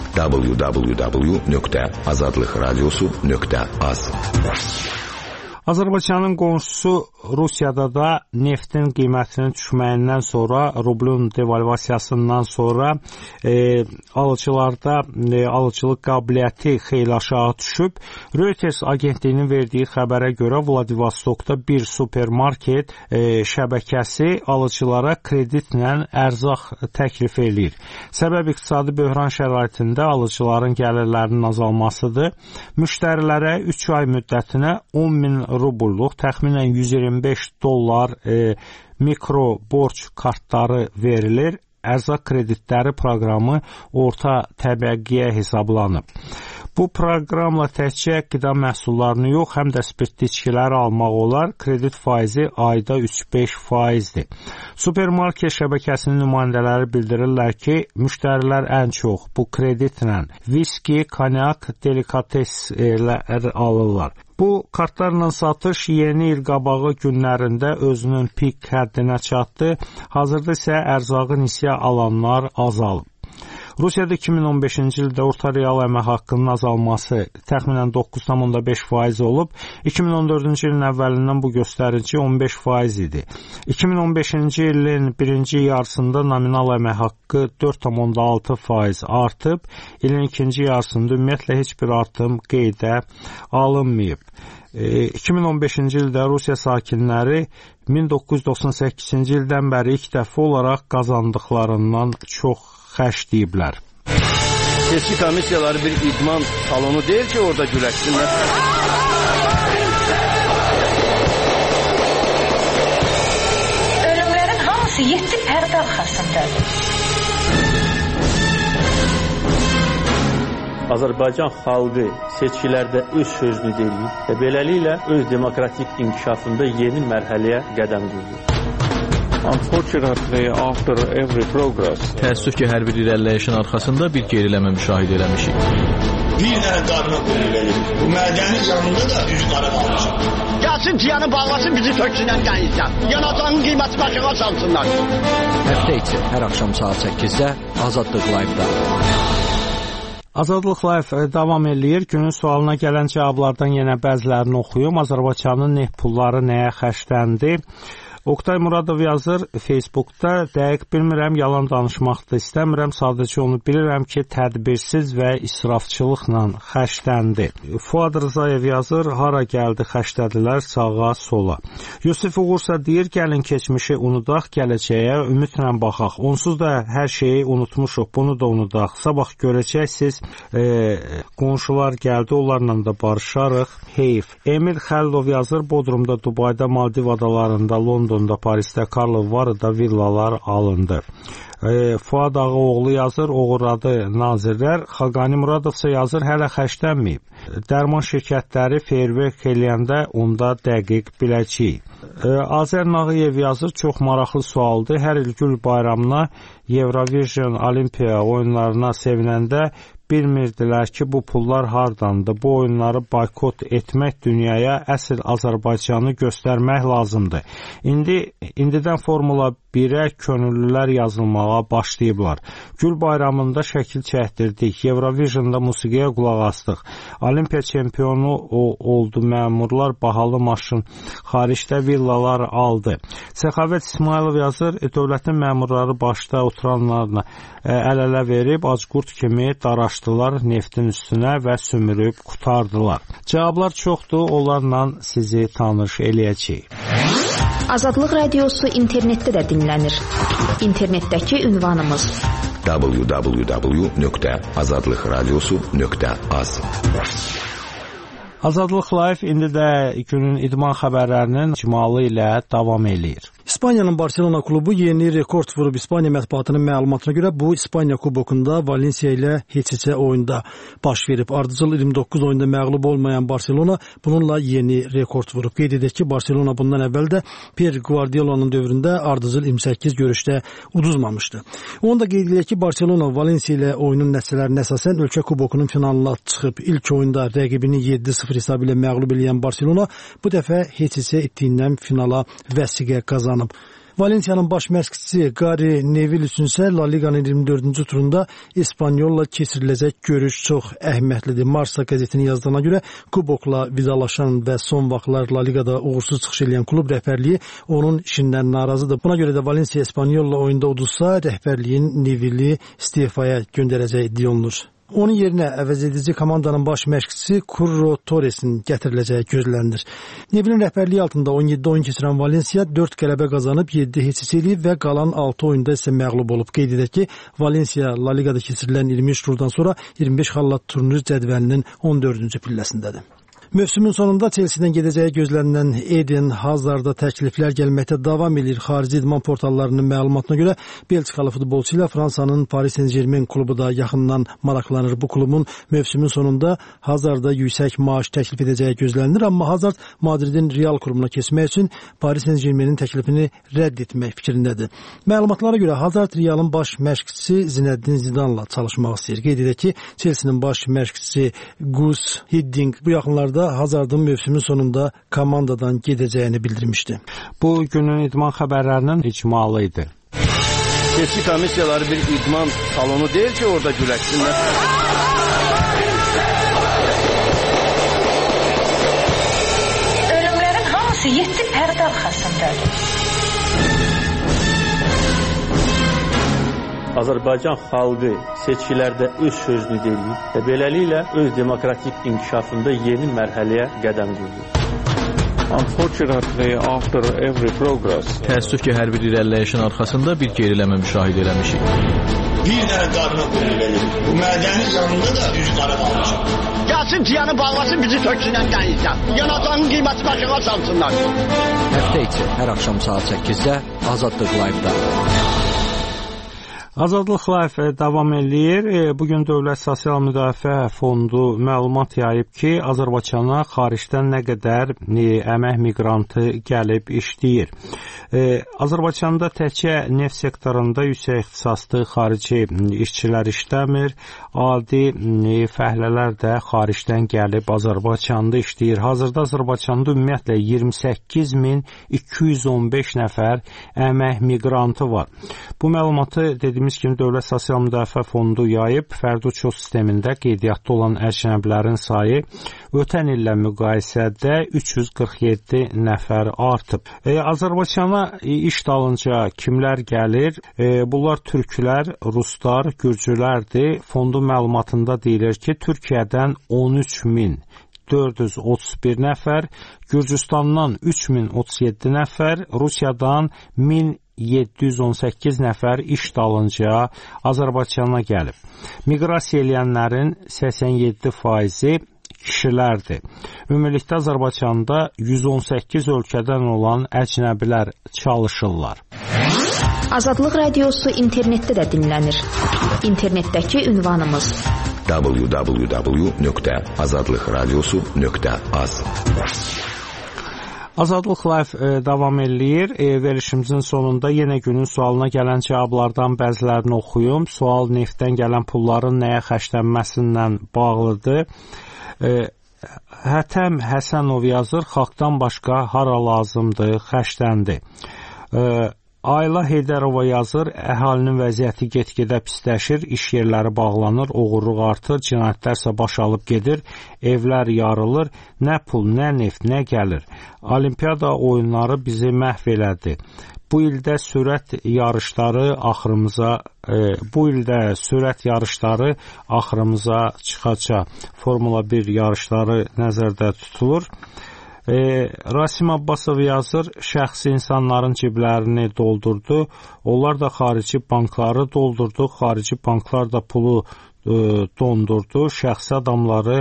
www.azadlıqradiosu.az. Azərbaycanın qonşusu Rusiyada da neftin qiymətinin düşməyindən sonra, rublun devalvasiyasından sonra alıcılarda alıcılıq qabiliyyəti xeyli aşağı düşüb. Reuters agentliyinin verdiyi xəbərə görə Vladivostokda bir supermarket şəbəkəsi alıcılara kreditlə ərzaq təklif eləyir. Səbəb iqtisadi böhran şəraitində alıcıların gəlirlərinin azalmasıdır. Müştərilərə 3 ay müddətinə 10.000 rubulluq, təxminən $125 mikro borc kartları verilir. Ərzaq kreditləri proqramı orta təbəqəyə hesablanıb. Bu proqramla təkcə qida məhsullarını yox, həm də spirtli içkilər almaq olar. Kredit faizi ayda 3-5%-dir. Supermarket şəbəkəsinin nümayəndələri bildirirlər ki, müştərilər ən çox bu kreditlə viski, konyak, delikateslər alırlar. Bu kartlarla satış yeni il qabağı günlərində özünün pik həddinə çatdı. Hazırda isə ərzaqı nisyə alanlar azalıb. Rusiyada 2015-ci ildə orta real əmək haqqının azalması təxminən 9,5% olub. 2014-cü ilin əvvəlindən bu göstərici 15% idi. 2015-ci ilin birinci yarısında nominal əmək haqqı 4,6% artıb. İlin ikinci yarısında ümumiyyətlə heç bir artım qeydə alınmayıb. 2015-ci ildə Rusiya sakinləri 1998-ci ildən bəri ilk dəfə olaraq qazandıqlarından çox xərcləyiblər. Seçki komissiyaları bir idman salonu deyil ki, orada güləşsinlər. Ölümlərin hamısı 7 pərdə arxasındadır. Azərbaycan xalqı seçkilərdə öz sözünü deyir və beləliklə öz demokratik inkişafında yeni mərhələyə qədəm qoyur. Unfortunately, after every progress, təəssüf ki, hər bir irəliləyişin arxasında bir geriləmə müşahidə eləmişik. Bir dənə qarına qoyulur. Bu mədənin yanında da üz qara qalmışıq. Gəlsin tiyanı bağlasın, bizi töksünən dənizdən. Yanacağın qiyməti başına salsınlar. Həftə içi hər axşam saat 8-də Azadlıq Live-da. Azadlıq Live davam eləyir. Günün sualına gələn cavablardan yenə bəzilərini oxuyum. Azərbaycanın neft pulları nəyə xərcləndi? Oktay Muradov yazır Facebookda, dəqiq bilmirəm, yalan danışmaq da istəmirəm, sadəcə onu bilirəm ki, tədbirsiz və israfçılıqla xərcləndi. Fuad Rızayev yazır, hara gəldi xərclədilər sağa sola. Yusuf Uğursa deyir, gəlin keçmişi unudaq, gələcəyə ümidlə baxaq. Onsuz da hər şeyi unutmuşuq, bunu da unudaq. Sabah görəcəksiniz, qonşular gəldi, onlarla da barışarıq. Heyf. Emil Xəlilov yazır, Bodrumda, Dubayda, Maldiv adalarında, Londonda Londonda, Parisdə, Karlovarda villalar alındı. Fuad Ağaoğlu yazır, oğurladı nazirlər. Xaqani Muradovsa yazır, hələ xərclənməyib. Dərman şirkətləri feyrverk eləyəndə onda dəqiq biləcəyik. Azər Nağıyev yazır, çox maraqlı sualdır. Hər il Gül bayramına Eurovision Olimpiya oyunlarına sevinəndə bilmirdilər ki, bu pullar hardandır. Bu oyunları boykot etmək dünyaya əsl Azərbaycanı göstərmək lazımdır. İndidən Formula 1-ə könüllülər yazılmağa başlayıblar. Gül bayramında şəkil çəkdirdik. Eurovisionda musiqiyə qulaq astıq. Olimpiya çempionu oldu məmurlar, bahalı maşın, xaricdə villalar aldı. Səxavət İsmailov yazır, dövlətin məmurları başda oturanlarla əl-ələ verib, acqurt kimi daraşdılar neftin üstünə və sümürüb qutardılar. Cavablar çoxdur, onlarla sizi tanış eləyəcəyik. Azadlıq Radiosu internetdə də dinlənir. İnternetdəki ünvanımız www.azadlıqradiosu.az. Azadlıq Live indi də günün idman xəbərlərinin icmalı ilə davam eləyir. İspaniyanın Barcelona klubu yeni rekord vurub. İspaniya mətbuatının məlumatına görə bu İspaniya kubokunda Valensiya ilə heç-heçə oyunda baş verib. Ardıcıl 29 oyunda məğlub olmayan Barcelona bununla yeni rekord vurub. Qeyd edək ki, Barcelona bundan əvvəl də Pep Guardiola'nın dövründə ardıcıl 28 görüşdə uduzmamışdı. Onu da qeyd edək ki, Barcelona Valensiya ilə oyunun nəticələrinə əsasən ölkə kubokunun finalına çıxıb. İlk oyunda rəqibini 7-0 hesabı ilə məğlub edən Barcelona bu dəfə heç-heçə etdiyindən finala vəsiqə qazanıb. Valensiyanın baş məşqçisi Gary Neville üçünsə La Liga'nın 24-cü turunda İspanyolla keçiriləcək görüş çox əhəmiyyətlidir. Marca qəzetinin yazdığına görə kubokla vidalaşan və son vaxtlar La Liga'da uğursuz çıxış edən klub rəhbərliyi onun işindən narazıdır. Buna görə də Valensiya İspanyolla oyunda uduzsa, rəhbərliyin Neville'i istifaya göndərəcək iddia olunur. Onun yerinə əvəz edici komandanın baş məşqçisi Curro Torresin gətiriləcəyi gözlənilir. Neville'in rəhbərliyi altında 17 oyun keçirən Valensiya 4 qələbə qazanıb, 7 heç-heç eləyib və qalan 6 oyunda isə məğlub olub. Qeyd edək ki, Valensiya La Liga'da keçirilən 23 turdan sonra 25 xalla turnir cədvəlinin 14-cü pilləsindədir. Mövsümün sonunda Chelsea'dən gedəcəyi gözlənilən Eden Hazard'a təkliflər gəlməkdə davam edir. Xarici idman portallarının məlumatına görə Belçikalı futbolçu ilə Fransanın Paris Saint-Germain klubu da yaxından maraqlanır. Bu klubun mövsümün sonunda Hazard'a yüksək maaş təklif edəcəyi gözlənilir, amma Hazard Madridin Real klubuna keçmək üçün Paris Saint-Germainin təklifini rədd etmək fikrindədir. Məlumatlara görə Hazard Real'ın baş məşqçisi Zinedine Zidane'la çalışmaq istəyir. Qeyd edək ki, Chelsea'nin baş məşqçisi Gus Hiddink bu yaxınlarda Hazard'ın mövsümün sonunda komandadan gedəcəyini bildirmişdi. Bu günün idman xəbərlərinin icmalı idi. Seçki komissiyaları bir idman salonu deyil ki, orada güləşsinlər. Ölümlərin hamısı 7 pərdə arxasındadır. Azərbaycan xalqı seçkilərdə öz sözünü deyir və beləliklə öz demokratik inkişafında yeni mərhələyə qədəm qoyur. Unfortunately, after every progress, təəssüf ki, hər bir irəliləyişin arxasında bir geriləmə müşahidə eləmişik. Bir dənə qarına qoyulur. Bu mədəni yanında da üz qara qalmışıq. Gəlsin tiyanı bağlasın, bizi töksünən dənizdən. Yanacağın qiyməti başına salsınlar. Həftə içi hər axşam saat 8-də Azadlıq Live-da. Azadlıq Live davam eləyir. Bugün Dövlət Sosial Müdafiə Fondu məlumat yayıb ki, Azərbaycana xaricdən nə qədər əmək miqrantı gəlib işləyir. Azərbaycanda təkcə neft sektorunda yüksək ixtisaslı xarici işçilər işləmir. Adi fəhlələr də xaricdən gəlib Azərbaycanda işləyir. Hazırda Azərbaycanda ümumiyyətlə 28.215 nəfər əmək miqrantı var. Bu məlumatı dediyimiz kimi Dövlət Sosial Müdafiə Fondu yayıb. Fərdi uçuş sistemində qeydiyyatda olan əcnəbilərin sayı ötən illə müqayisədə 347 nəfər artıb. Azərbaycana iş dalınca kimlər gəlir? Bunlar türklər, ruslar, gürcülərdir. Fondun məlumatında deyilir ki, Türkiyədən 13.431 nəfər, Gürcüstandan 3037 nəfər, Rusiyadan 1718 nəfər iş dalınca Azərbaycana gəlib. Miqrasiya eləyənlərin 87%-i kişilərdir. Ümumilikdə Azərbaycanda 118 ölkədən olan əcnəbilər çalışırlar. Azadlıq Radiosu internetdə də dinlənir. İnternetdəki ünvanımız www.azadlıqradiosu.az. Azadlıq Live davam eləyir. Verilişimizin sonunda yenə günün sualına gələn cavablardan bəzilərini oxuyum. Sual neftdən gələn pulların nəyə xərclənməsindən bağlıdır. Hətəm Həsənov yazır, xalqdan başqa hara lazımdır, xərcləndi. Ayla Heydərova yazır, əhalinin vəziyyəti get-gedə pisləşir, iş yerləri bağlanır, oğurluq artır, cinayətlərsə baş alıb gedir, evlər yarılır, nə pul, nə neft, nə gəlir. Olimpiada oyunları bizi məhv elədi. Bu ildə sürət yarışları axırımıza çıxacaq. Formula 1 yarışları nəzərdə tutulur. Rasim Abbasov yazır, şəxsi insanların ciblərini doldurdu. Onlar da xarici bankları doldurdu. Xarici banklar da pulu dondurdu. Şəxsi adamları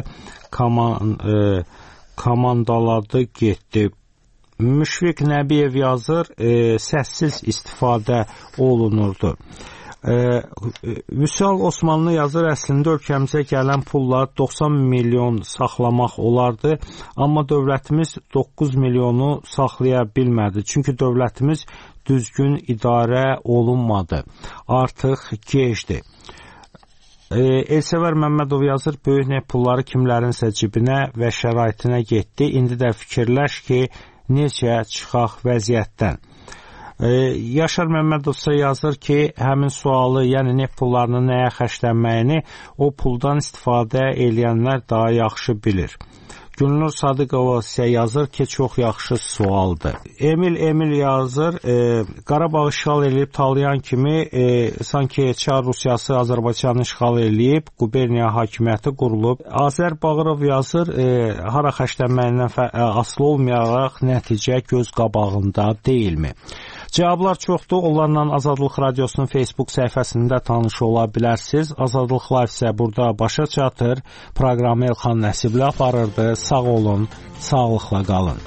komandaladı, getdi. Müşfiq Nəbiyev yazır, səssiz istifadə olunurdu. Vüsal Osmanlı yazır, əslində ölkəmizə gələn pulla 90 milyon saxlamaq olardı, amma dövlətimiz 9 milyonu saxlaya bilmədi. Çünki dövlətimiz düzgün idarə olunmadı. Artıq gecdir. Elsəvər Məmmədov yazır, böyük neft pulları kimlərinsə cibinə və şəraitinə getdi. İndi də fikirləş ki, necə çıxaq vəziyyətdən. Yaşar Məmmədovsa yazır ki, həmin sualı, yəni neft pullarının nəyə xərclənməyini o puldan istifadə eləyənlər daha yaxşı bilir. Gülnur Sadıqova isə yazır ki, çox yaxşı sualdır. Emil yazır, Qarabağı işğal eləyib talayan kimi sanki Çar Rusiyası Azərbaycanı işğal eləyib, Quberniya hakimiyyəti qurulub. Azər Bağırov yazır, hara xərclənməyindən asılı olmayaraq nəticə göz qabağında deyilmi? Cavablar çoxdur. Onlarla Azadlıq Radiosunun Facebook səhifəsində tanış ola bilərsiniz. Azadlıq Live isə burada başa çatır. Proqramı Elxan Nəsibli aparırdı. Sağ olun, sağlıqla qalın.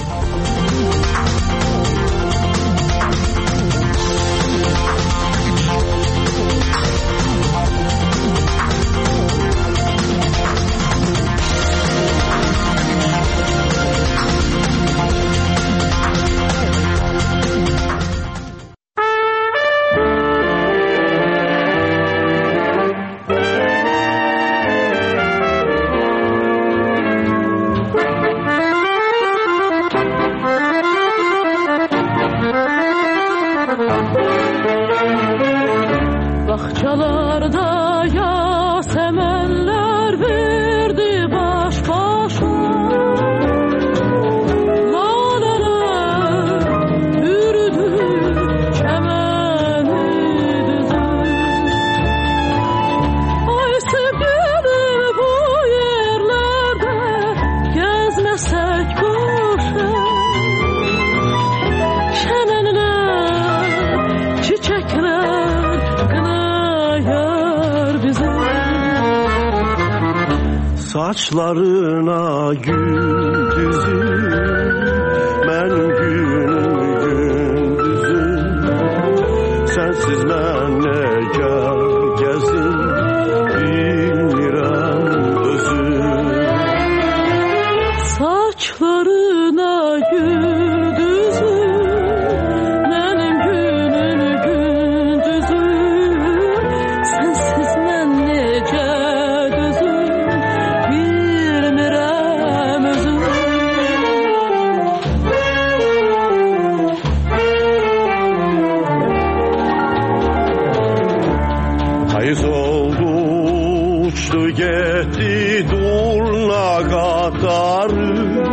Saçlarına gül düzüm, mənim günüm gündüzüm. Sensiz mən necə gəzim, bilmirəm özüm. Saçlarına gül düzüm, mənim günüm gündüzüm. Sensiz mən necə Getdi durna qatarı,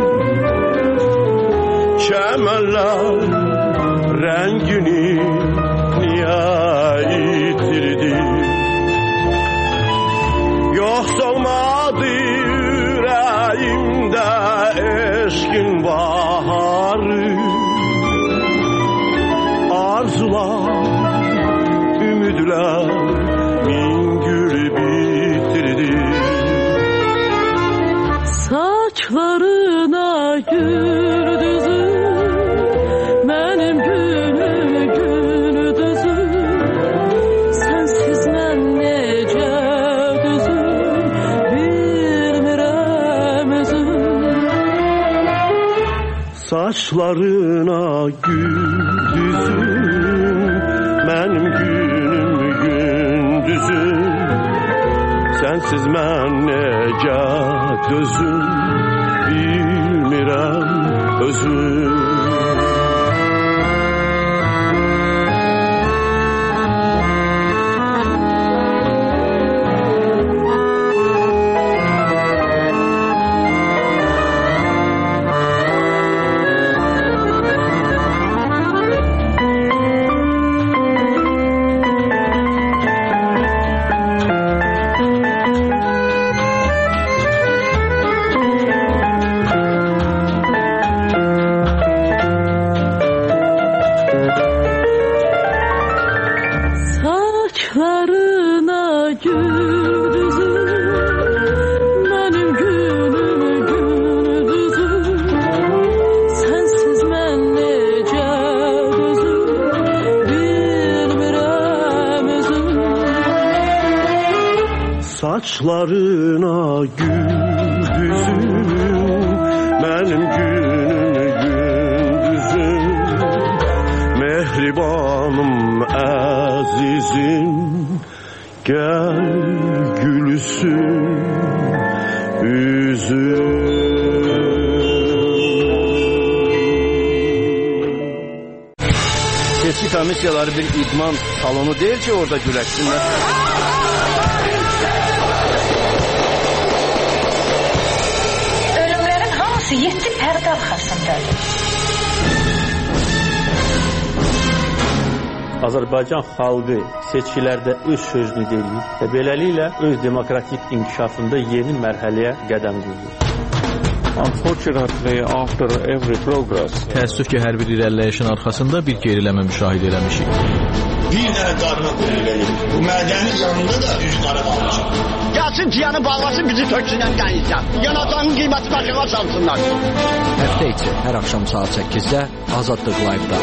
çəmənlər rəngini niyə itirdi? Yoxsa olmadı ürəyimdə eşqin baharı, arzular, ümidlər min gül bitirdi. Saçlarına gül düzün, benim günüm gündüzüm. Sensiz mən necə dözüm, bilmirəm özüm. Saçlarına gül düzüm, benim günüm gündüzüm. Mehribanım azizim, gel gülsün yüzüm. Seçki komissiyaları bir idman salonu değil ki orada güləşsinlər. Hamısı 7 pərdə arxasındadır. Azərbaycan xalqı seçkilərdə öz sözünü deyir və beləliklə öz demokratik inkişafında yeni mərhələyə qədəm qoyur. Unfortunately, after every progress, təəssüf ki, hər bir irəliləyişin arxasında bir geriləmə müşahidə eləmişik. Bir dənə qarına qoyulur. Bu mədənin yanında da üç qara qalmışıq. Gəlsin ciyanı bağlasın, bizi töksünən dənizdən. Yanacağın qiyməti başına salsınlar. Həftə içi hər axşam saat 8-də Azadlıq Live-da.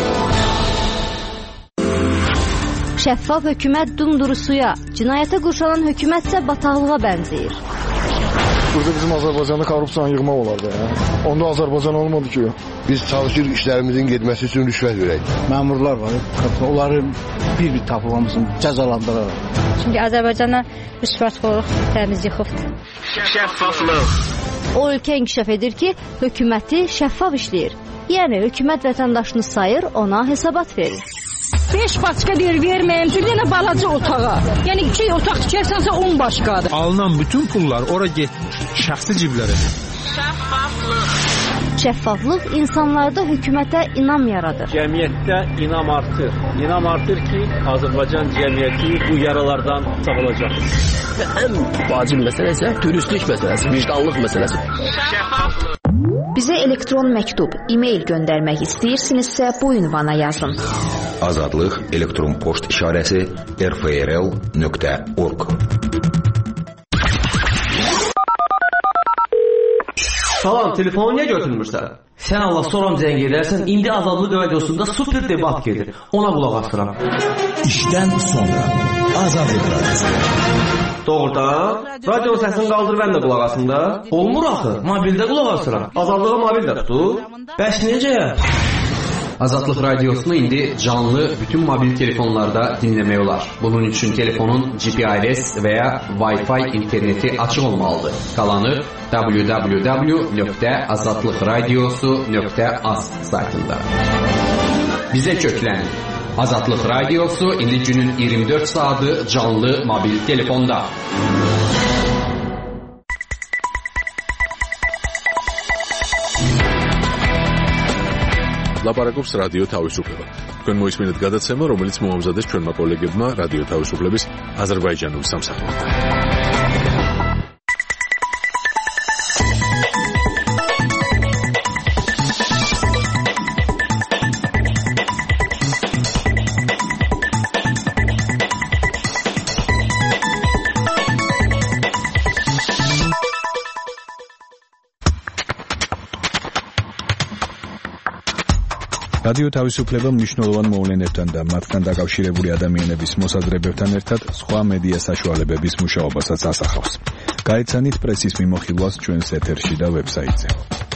Şəffaf hökumət dumduru suya, cinayətə qurşanan hökumət isə bataqlığa bənzəyir. Burada bizim Azərbaycanda korrupsiyanı yığmaq olardı. Onda Azərbaycan olmadı ki. Biz çalışır işlərimizin getməsi üçün rüşvət verək. Məmurlar var, onları bir-bir tapılmasın, cəzalandıraraq. Çünki Azərbaycana rüşvətxorluq təmiz yıxıbdır. Şəffaflıq. O ölkə inkişaf edir ki, hökuməti şəffaf işləyir. Yəni, hökumət vətəndaşını sayır, ona hesabat verir. 5 başqa yer verməyən bir dənə balaca otağa. Yəni 2 otaq tikərsənsə 10 başqadır. Alınan bütün pullar ora getmir, şəxsi ciblərə. Şəffaflıq insanlarda hökumətə inam yaradır. Cəmiyyətdə inam artır. İnam artır ki, Azərbaycan cəmiyyəti bu yaralardan sağolacaq. Ən vacib məsələ isə dürüstlük məsələsi, vicdanlıq məsələsi. Bizə elektron məktub, e-mail göndərmək istəyirsinizsə bu ünvana yazın. Azadlıq elektron poçt işarəsi rfrl.org. Salam, telefonu niyə götürmürsən? Sən Allah soram zəng edərsən, indi Azadlıq radiosunda super debat gedir. Ona qulaq asıram. İşdən sonra Azadlıq radiosu. Doğrudan, radio səsini qaldır, mən də qulaq asım da. Olmur axı, mobildə qulaq asıram. Azadlığa mobildə tutur. Bəs necə? Azadlıq radiosunu indi canlı bütün mobil telefonlarda dinləmək olar. Bunun üçün telefonun GPRS və ya Wi-Fi interneti açıq olmalıdır. Qalanı www.azadlıqradiosu.az saytında. Bizə köklənin. Azadlıq radiosu indi günün 24 saatı canlı mobil telefonda. ლაპარაკობს რადიო თავისუფლება. თქვენ მოისმინეთ გადაცემა, რომელიც მოამზადეს ჩვენმა კოლეგებმა რადიო თავისუფლების აზერბაიჯანულ სამსახურთან. რადიო თავისუფლება მნიშვნელოვან მოვლენებთან და მათთან დაკავშირებული ადამიანების მოსაზრებებთან ერთად სხვა მედია საშუალებების მუშაობასაც ასახავს. გაეცანით პრესის მიმოხილვას ჩვენს ეთერში და ვებსაიტზე.